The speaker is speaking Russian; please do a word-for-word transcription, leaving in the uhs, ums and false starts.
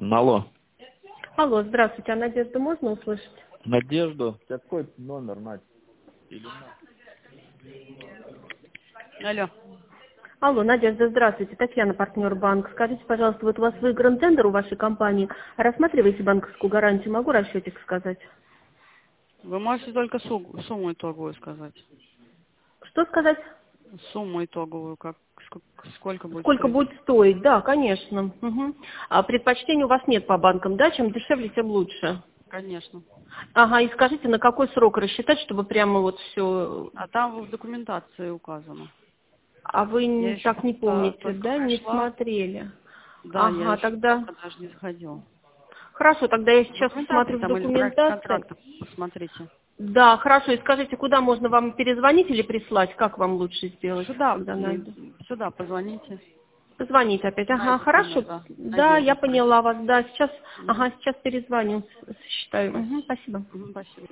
Алло. Алло, здравствуйте, а Надежду можно услышать? Надежду. Какой номер, Надь? Или на- Алло. Алло, Надежда, здравствуйте, Татьяна, партнер банк. Скажите, пожалуйста, вот у вас выигран тендер у вашей компании. Рассматриваете банковскую гарантию? Могу расчетик сказать? Вы можете только су- сумму итоговую сказать. Что сказать? Сумму итоговую, как ск- сколько будет Сколько стоить? будет стоить? Да, конечно. Мгм. А предпочтений у вас нет по банкам, да? Чем дешевле, тем лучше. Конечно. Ага, и скажите, на какой срок рассчитать, чтобы прямо вот все... А там в документации указано. А вы Я н- еще так не просто помните, только да? Не пришла. смотрели? Да, я Ага, еще тогда... только даже не заходила. Хорошо, тогда я В сейчас документации смотрю в там или в проекте документации. контракта посмотрите. Да, хорошо. И скажите, куда можно вам перезвонить или прислать? Как вам лучше сделать, Сюда, когда и надо? сюда позвоните. Позвонить опять. На Ага, этот номер, хорошо. да. Да, я Надежда, поняла вас. Да, сейчас, Мгм. ага, сейчас перезвоню, с- считаю. Мгм, Спасибо. спасибо. Мгм, спасибо.